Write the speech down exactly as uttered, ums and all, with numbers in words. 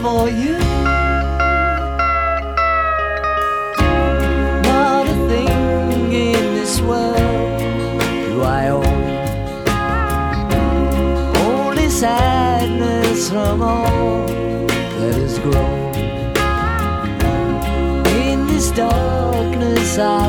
for you. Not a thing in this world do I own, only sadness from all that has grown. In this darkness I